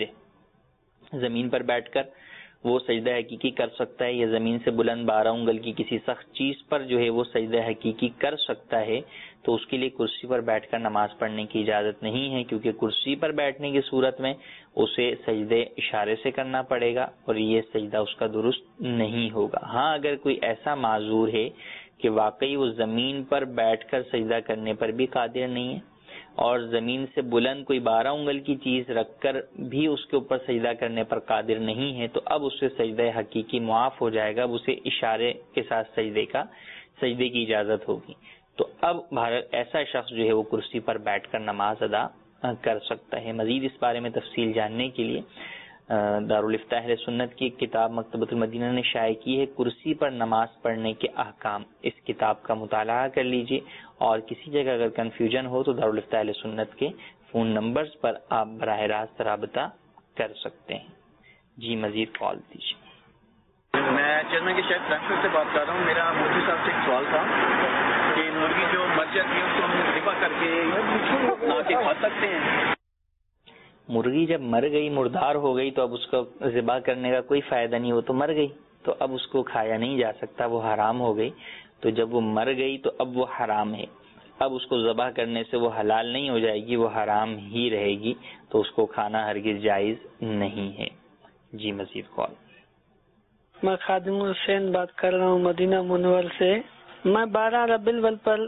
ہے زمین پر بیٹھ کر وہ سجدہ حقیقی کر سکتا ہے، یا زمین سے بلند 12 انگل کی کسی سخت چیز پر جو ہے وہ سجدہ حقیقی کر سکتا ہے، تو اس کے لیے کرسی پر بیٹھ کر نماز پڑھنے کی اجازت نہیں ہے، کیونکہ کرسی پر بیٹھنے کی صورت میں اسے سجدے اشارے سے کرنا پڑے گا اور یہ سجدہ اس کا درست نہیں ہوگا. ہاں اگر کوئی ایسا معذور ہے کہ واقعی وہ زمین پر بیٹھ کر سجدہ کرنے پر بھی قادر نہیں ہے اور زمین سے بلند کوئی 12 انگل کی چیز رکھ کر بھی اس کے اوپر سجدہ کرنے پر قادر نہیں ہے، تو اب اس سے سجدہ حقیقی معاف ہو جائے گا، اب اسے اشارے کے ساتھ سجدے کی اجازت ہوگی. تو اب ایسا شخص جو ہے وہ کرسی پر بیٹھ کر نماز ادا کر سکتا ہے. مزید اس بارے میں تفصیل جاننے کے لیے دارالفتاح اہل سنت کی کتاب مکتبۃ المدینہ نے شائع کی ہے کرسی پر نماز پڑھنے کے احکام. اس کتاب کا مطالعہ کر لیجئے، اور کسی جگہ اگر کنفیوژن ہو تو دارالفتاح اہل سنت کے فون نمبرز پر آپ براہ راست رابطہ کر سکتے ہیں. جی مزید کال دیجیے. میں چیئرمین کے شہر فرینکفرٹ سے بات کر رہا ہوں. میرا مودی صاحب سے ایک سوال تھا کہ مرغی جو مر جاتی ہے اس کو ہم ذبح کر کے کھا سکتے ہیں؟ مرغی جب مر گئی، مردار ہو گئی، تو اب اس کو ذبح کرنے کا کوئی فائدہ نہیں، وہ تو مر گئی، تو اب اس کو کھایا نہیں جا سکتا، وہ حرام ہو گئی. تو جب وہ مر گئی تو اب وہ حرام ہے، اب اس کو ذبح کرنے سے وہ حلال نہیں ہو جائے گی، وہ حرام ہی رہے گی، تو اس کو کھانا ہرگز جائز نہیں ہے. جی مزید کال. میں خادم حسین بات کر رہا ہوں مدینہ منور سے. میں 12 ربیع الاول پر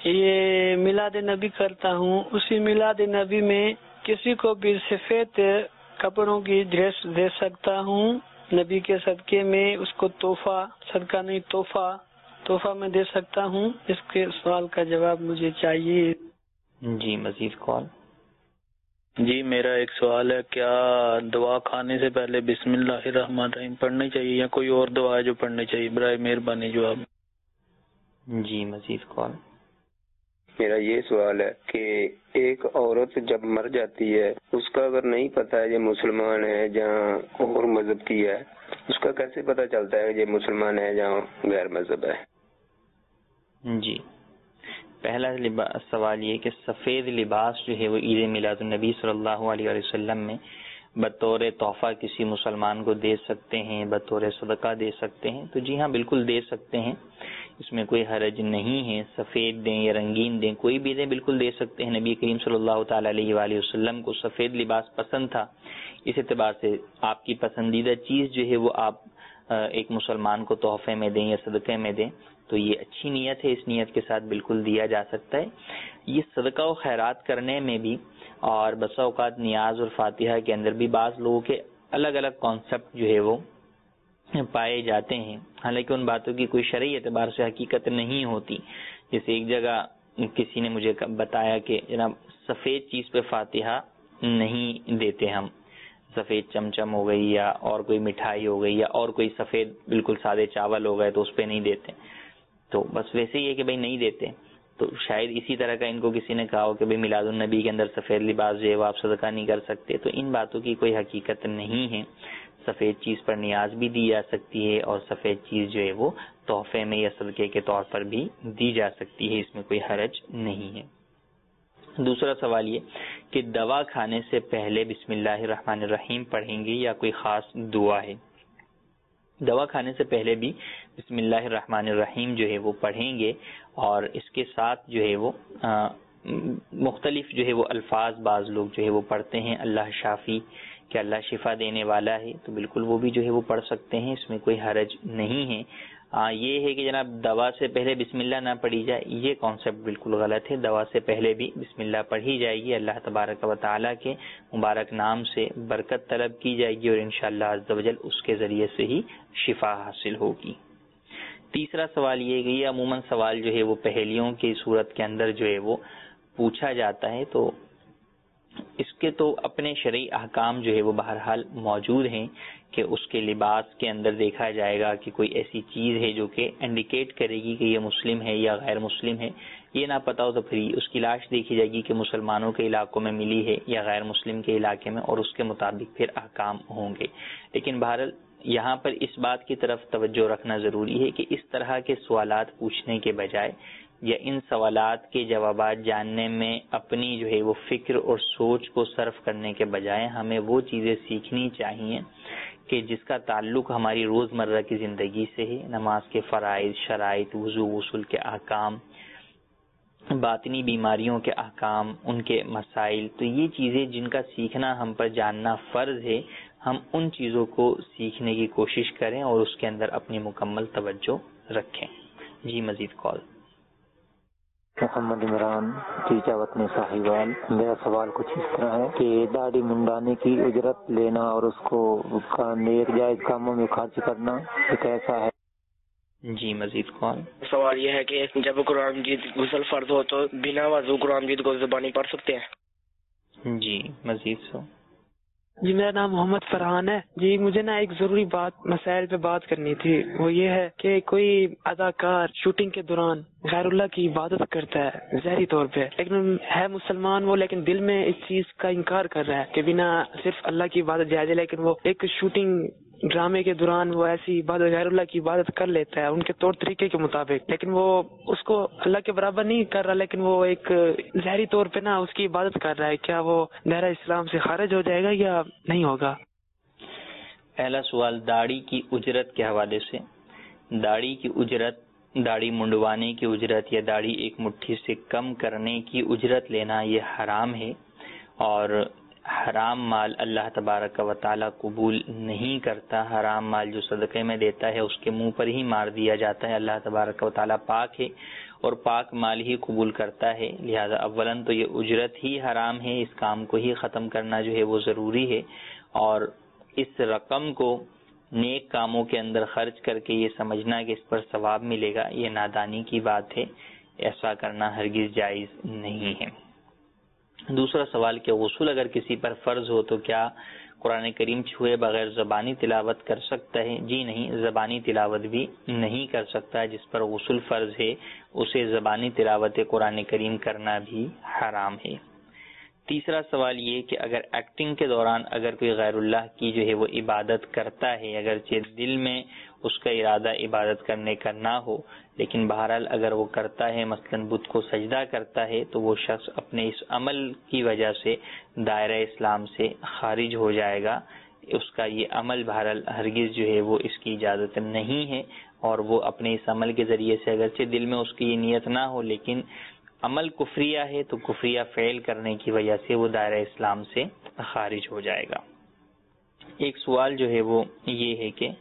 یہ میلاد نبی کرتا ہوں. اسی میلاد نبی میں کسی کو بھی سفید کپڑوں کی ڈریس دے سکتا ہوں نبی کے صدقے میں، اس کو تحفہ، صدقہ نہیں تحفہ میں دے سکتا ہوں؟ اس کے سوال کا جواب مجھے چاہیے. جی مزید کال. جی میرا ایک سوال ہے، کیا دعا کھانے سے پہلے بسم اللہ الرحمن الرحیم پڑھنی چاہیے یا کوئی اور دعا ہے جو پڑھنی چاہیے؟ برائے مہربانی جواب. جی مزید کال. میرا یہ سوال ہے کہ ایک عورت جب مر جاتی ہے اس کا اگر نہیں پتا ہے یہ مسلمان ہے جہاں اور مذہب کی ہے، اس کا کیسے پتا چلتا ہے یہ مسلمان ہے جہاں غیر مذہب ہے؟ جی پہلا سوال یہ کہ سفید لباس جو ہے وہ عید میلاد النبی صلی اللہ علیہ وسلم میں بطور تحفہ کسی مسلمان کو دے سکتے ہیں، بطور صدقہ دے سکتے ہیں؟ تو جی ہاں بالکل دے سکتے ہیں، اس میں کوئی حرج نہیں ہے. سفید دیں یا رنگین دیں، کوئی بھی دیں، بالکل دے سکتے ہیں. نبی کریم صلی اللہ تعالی علیہ وآلہ وسلم کو سفید لباس پسند تھا، اس اعتبار سے آپ کی پسندیدہ چیز جو ہے وہ آپ ایک مسلمان کو تحفے میں دیں یا صدقے میں دیں تو یہ اچھی نیت ہے، اس نیت کے ساتھ بالکل دیا جا سکتا ہے. یہ صدقہ و خیرات کرنے میں بھی اور بسا اوقات نیاز اور فاتحہ کے اندر بھی بعض لوگوں کے الگ الگ کانسیپٹ جو ہے وہ پائے جاتے ہیں، حالانکہ ان باتوں کی کوئی شرعی اعتبار سے حقیقت نہیں ہوتی. جیسے ایک جگہ کسی نے مجھے بتایا کہ جناب سفید چیز پہ فاتحہ نہیں دیتے ہم، سفید چمچم ہو گئی یا اور کوئی مٹھائی ہو گئی یا اور کوئی سفید بالکل سادے چاول ہو گئے تو اس پہ نہیں دیتے. تو بس ویسے ہی ہے کہ بھائی نہیں دیتے. تو شاید اسی طرح کا ان کو کسی نے کہا ہو کہ بھائی میلاد النبی کے اندر سفید لباس جو ہے وہ آپ صدقہ نہیں کر سکتے. تو ان باتوں کی کوئی حقیقت نہیں ہے. سفید چیز پر نیاز بھی دی جا سکتی ہے اور سفید چیز جو ہے وہ تحفے میں یا صدقے کے طور پر بھی دی جا سکتی ہے, اس میں کوئی حرج نہیں ہے. دوسرا سوال یہ کہ دوا کھانے سے پہلے بسم اللہ الرحمن الرحیم پڑھیں گے یا کوئی خاص دعا ہے؟ دوا کھانے سے پہلے بھی بسم اللہ الرحمن الرحیم جو ہے وہ پڑھیں گے, اور اس کے ساتھ جو ہے وہ مختلف جو ہے وہ الفاظ بعض لوگ جو ہے وہ پڑھتے ہیں, اللہ شافی کہ اللہ شفا دینے والا ہے, تو بالکل وہ بھی جو ہے وہ پڑھ سکتے ہیں, اس میں کوئی حرج نہیں ہے. یہ ہے کہ جناب دوا سے پہلے بسم اللہ نہ پڑھی جائے, یہ کانسیپٹ بالکل غلط ہے. دوا سے پہلے بھی بسم اللہ پڑھی جائے گی, اللہ تبارک و تعالیٰ کے مبارک نام سے برکت طلب کی جائے گی اور انشاءاللہ عز و جل اس کے ذریعے سے ہی شفا حاصل ہوگی. تیسرا سوال یہ کہ یہ عموماً سوال جو ہے وہ پہیلیوں کی صورت کے اندر جو ہے وہ پوچھا جاتا ہے, تو اس کے تو اپنے شرعی احکام جو ہے وہ بہرحال موجود ہیں کہ اس کے لباس کے اندر دیکھا جائے گا کہ کوئی ایسی چیز ہے جو کہ انڈیکیٹ کرے گی کہ یہ مسلم ہے یا غیر مسلم ہے. یہ نہ پتا ہو تو پھر اس کی لاش دیکھی جائے گی کہ مسلمانوں کے علاقوں میں ملی ہے یا غیر مسلم کے علاقے میں, اور اس کے مطابق پھر احکام ہوں گے. لیکن بہرحال یہاں پر اس بات کی طرف توجہ رکھنا ضروری ہے کہ اس طرح کے سوالات پوچھنے کے بجائے یا ان سوالات کے جوابات جاننے میں اپنی جو ہے وہ فکر اور سوچ کو صرف کرنے کے بجائے ہمیں وہ چیزیں سیکھنی چاہیے کہ جس کا تعلق ہماری روزمرہ کی زندگی سے ہے. نماز کے فرائض, شرائط, وضو غسل کے احکام, باطنی بیماریوں کے احکام, ان کے مسائل. تو یہ چیزیں جن کا سیکھنا ہم پر جاننا فرض ہے, ہم ان چیزوں کو سیکھنے کی کوشش کریں اور اس کے اندر اپنی مکمل توجہ رکھیں. جی مزید کال. محمد عمران چیچا وطن صاحبال. میرا سوال کچھ اس طرح ہے کہ داڑھی منڈانے کی اجرت لینا اور اس کو نیک جائز کاموں میں خرچ کرنا یہ کیسا ہے؟ جی مزید کون. سوال یہ ہے کہ جب قرآن مجید غسل فرض ہو تو بنا وضو قرآن مجید کو زبانی پڑھ سکتے ہیں؟ جی مزید سو. جی میرا نام محمد فرحان ہے. جی مجھے نا ایک ضروری مسائل پہ بات کرنی تھی. وہ یہ ہے کہ کوئی اداکار شوٹنگ کے دوران غیر اللہ کی عبادت کرتا ہے ظاہری طور پہ, لیکن ہے مسلمان وہ, لیکن دل میں اس چیز کا انکار کر رہا ہے کہ بنا صرف اللہ کی عبادت جائز ہے, لیکن وہ ایک شوٹنگ ڈرامے کے دوران وہ ایسی عبادت غیر اللہ کی عبادت کر لیتا ہے ان کے طور طریقے کے مطابق, لیکن وہ اس کو اللہ کے برابر نہیں کر رہا, لیکن وہ ایک ظاہری طور پہ نا اس کی عبادت کر رہا ہے. کیا وہ دائرہ اسلام سے خارج ہو جائے گا یا نہیں ہوگا؟ پہلا سوال داڑھی کی اجرت کے حوالے سے. داڑھی کی اجرت, داڑھی منڈوانے کی اجرت یا داڑھی ایک مٹھی سے کم کرنے کی اجرت لینا یہ حرام ہے, اور حرام مال اللہ تبارک و تعالیٰ قبول نہیں کرتا. حرام مال جو صدقے میں دیتا ہے اس کے منہ پر ہی مار دیا جاتا ہے. اللہ تبارک و تعالیٰ پاک ہے اور پاک مال ہی قبول کرتا ہے, لہذا اولاً تو یہ اجرت ہی حرام ہے. اس کام کو ہی ختم کرنا جو ہے وہ ضروری ہے, اور اس رقم کو نیک کاموں کے اندر خرچ کر کے یہ سمجھنا کہ اس پر ثواب ملے گا, یہ نادانی کی بات ہے. ایسا کرنا ہرگز جائز نہیں ہے. دوسرا سوال کہ غسل اگر کسی پر فرض ہو تو کیا قرآن کریم چھوئے بغیر زبانی تلاوت کر سکتا ہے؟ جی نہیں, زبانی تلاوت بھی نہیں کر سکتا. جس پر غسل فرض ہے اسے زبانی تلاوت قرآن کریم کرنا بھی حرام ہے. تیسرا سوال یہ کہ اگر ایکٹنگ کے دوران اگر کوئی غیر اللہ کی جو ہے وہ عبادت کرتا ہے, اگرچہ دل میں اس کا ارادہ عبادت کرنے کا نہ ہو, لیکن بہرحال اگر وہ کرتا ہے, مثلا بت کو سجدہ کرتا ہے, تو وہ شخص اپنے اس عمل کی وجہ سے دائرہ اسلام سے خارج ہو جائے گا. اس کا یہ عمل بہرحال ہرگز جو ہے وہ اس کی اجازت نہیں ہے, اور وہ اپنے اس عمل کے ذریعے سے اگرچہ دل میں اس کی یہ نیت نہ ہو لیکن عمل کفریہ ہے, تو کفریہ فعل کرنے کی وجہ سے وہ دائرہ اسلام سے خارج ہو جائے گا. ایک سوال جو ہے وہ یہ ہے کہ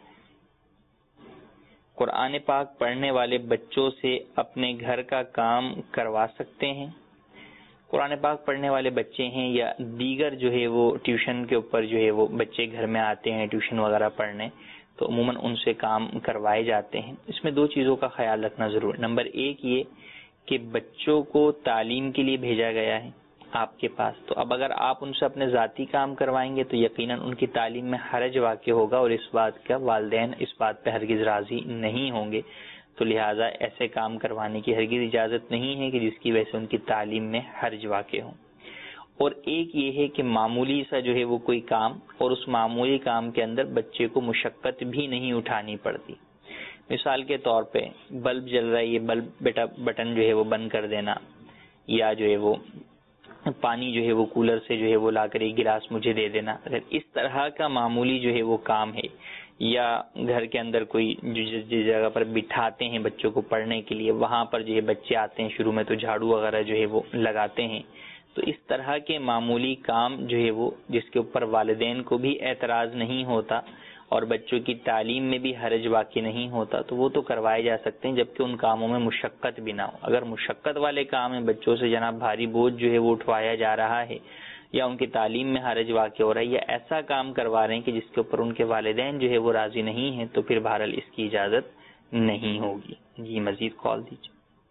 قرآن پاک پڑھنے والے بچوں سے اپنے گھر کا کام کروا سکتے ہیں؟ قرآن پاک پڑھنے والے بچے ہیں یا دیگر جو ہے وہ ٹیوشن کے اوپر جو ہے وہ بچے گھر میں آتے ہیں ٹیوشن وغیرہ پڑھنے, تو عموماً ان سے کام کروائے جاتے ہیں. اس میں دو چیزوں کا خیال رکھنا ضرور. نمبر ایک یہ کہ بچوں کو تعلیم کے لیے بھیجا گیا ہے آپ کے پاس, تو اب اگر آپ ان سے اپنے ذاتی کام کروائیں گے تو یقیناً ان کی تعلیم میں حرج واقع ہوگا, اور اس بات کا والدین اس بات پہ ہرگز راضی نہیں ہوں گے. تو لہٰذا ایسے کام کروانے کی ہرگز اجازت نہیں ہے کہ جس کی وجہ سے ان کی تعلیم میں حرج واقع ہوں۔ اور ایک یہ ہے کہ معمولی سا جو ہے وہ کوئی کام، اور اس معمولی کام کے اندر بچے کو مشقت بھی نہیں اٹھانی پڑتی۔ مثال کے طور پہ بلب جل رہا ہے، یہ بلب بیٹا بٹن جو ہے وہ بند کر دینا، یا جو ہے وہ پانی جو ہے وہ کولر سے جو ہے وہ لا کر ایک گلاس مجھے دے دینا۔ اگر اس طرح کا معمولی جو ہے وہ کام ہے، یا گھر کے اندر کوئی جس جگہ پر بٹھاتے ہیں بچوں کو پڑھنے کے لیے، وہاں پر جو ہے بچے آتے ہیں، شروع میں تو جھاڑو وغیرہ جو ہے وہ لگاتے ہیں، تو اس طرح کے معمولی کام جو ہے وہ جس کے اوپر والدین کو بھی اعتراض نہیں ہوتا اور بچوں کی تعلیم میں بھی حرج واقع نہیں ہوتا، تو وہ تو کروائے جا سکتے ہیں، جبکہ ان کاموں میں مشقت بھی نہ ہو۔ اگر مشقت والے کام ہیں، بچوں سے جناب بھاری بوجھ جو ہے وہ اٹھوایا جا رہا ہے، یا ان کی تعلیم میں حرج واقع ہو رہا ہے، یا ایسا کام کروا رہے ہیں کہ جس کے اوپر ان کے والدین جو ہے وہ راضی نہیں ہیں، تو پھر بہرحال اس کی اجازت نہیں ہوگی۔ جی مزید کال دیجیے۔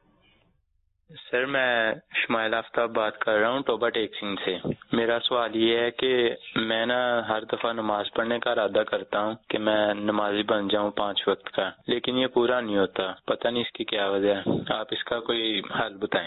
سر میں شمائل آفتاب بات کر رہا ہوں ٹوبا ٹیک سنگھ سے۔ میرا سوال یہ ہے کہ میں نا ہر دفعہ نماز پڑھنے کا ارادہ کرتا ہوں کہ میں نمازی بن جاؤں 5 وقت کا، لیکن یہ پورا نہیں ہوتا، پتہ نہیں اس کی کیا وجہ ہے، آپ اس کا کوئی حل بتائیں۔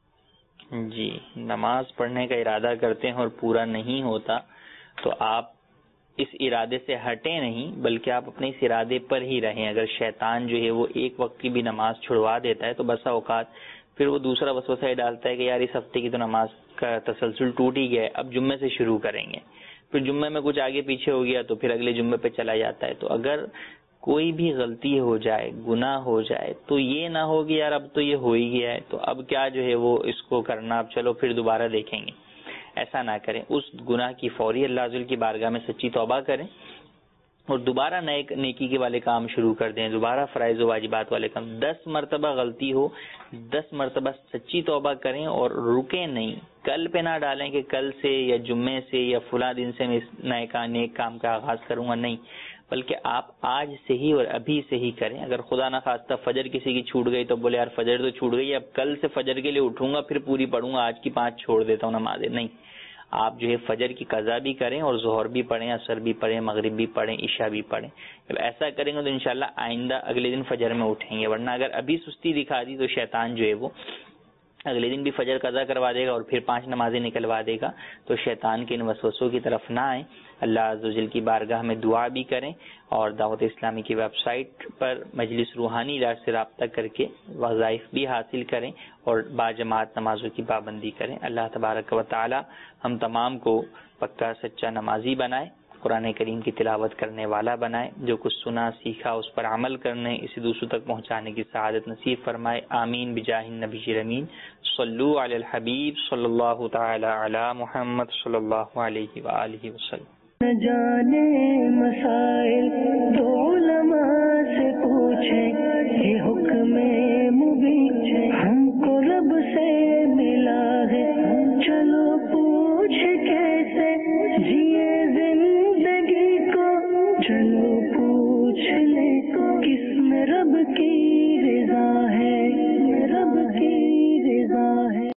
جی، نماز پڑھنے کا ارادہ کرتے ہیں اور پورا نہیں ہوتا، تو آپ اس ارادے سے ہٹیں نہیں، بلکہ آپ اپنے اس ارادے پر ہی رہیں۔ اگر شیطان جو ہے وہ ایک وقت کی بھی نماز چھڑوا دیتا ہے تو بسا اوقات پھر وہ دوسرا وسوسہ یہ ڈالتا ہے کہ یار اس ہفتے کی تو نماز کا تسلسل ٹوٹ ہی گیا ہے، اب جمعے سے شروع کریں گے، پھر جمعے میں کچھ آگے پیچھے ہو گیا تو پھر اگلے جمعے پہ چلا جاتا ہے۔ تو اگر کوئی بھی غلطی ہو جائے، گناہ ہو جائے، تو یہ نہ ہو کہ یار اب تو یہ ہو ہی گیا ہے تو اب کیا جو ہے وہ اس کو کرنا، اب چلو پھر دوبارہ دیکھیں گے، ایسا نہ کریں۔ اس گناہ کی فوری اللہ عز و جل کی بارگاہ میں سچی توبہ کریں اور دوبارہ نئے نیکی کے والے کام شروع کر دیں، دوبارہ فرائض و واجبات والے کام۔ 10 مرتبہ غلطی ہو، 10 مرتبہ سچی توبہ کریں اور رکیں نہیں۔ کل پہ نہ ڈالیں کہ کل سے یا جمعے سے یا فلاں دن سے میں اس نیک کام کا آغاز کروں گا، نہیں، بلکہ آپ آج سے ہی اور ابھی سے ہی کریں۔ اگر خدا نہ خواستہ فجر کسی کی چھوٹ گئی تو بولے یار فجر تو چھوٹ گئی، اب کل سے فجر کے لیے اٹھوں گا پھر پوری پڑھوں گا، آج کی 5 چھوڑ دیتا ہوں نمازیں، نہیں، آپ جو ہے فجر کی قضا بھی کریں اور ظہر بھی پڑھیں، عصر بھی پڑھیں، مغرب بھی پڑھیں، عشاء بھی پڑھیں۔ جب ایسا کریں گے تو انشاءاللہ آئندہ اگلے دن فجر میں اٹھیں گے، ورنہ اگر ابھی سستی دکھا دی تو شیطان جو ہے وہ اگلے دن بھی فجر قضا کروا دے گا اور پھر 5 نمازیں نکلوا دے گا۔ تو شیطان کے ان وسوسوں کی طرف نہ آئیں، اللہ عز و جل کی بارگاہ میں دعا بھی کریں، اور دعوت اسلامی کی ویب سائٹ پر مجلس روحانی علاج سے رابطہ کر کے وظائف بھی حاصل کریں اور باجماعت نمازوں کی پابندی کریں۔ اللہ تبارک و تعالی ہم تمام کو پکا سچا نمازی بنائے، قرآن کریم کی تلاوت کرنے والا بنائے، جو کچھ سنا سیکھا اس پر عمل کرنے، اسے دوسروں تک پہنچانے کی سعادت نصیب فرمائے، آمین بجاہ النبی الامین۔ صلو علی الحبیب صلی اللہ تعالی علی محمد صلی اللہ علیہ وآلہ وسلم۔ نہ جانے مسائل تو علماء سے پوچھیں، یہ حکم مبین ہم کو رب سے ملا ہے، چلو پوچھ کیسے جیے زندگی کو، چلو پوچھ لے کس میں رب کی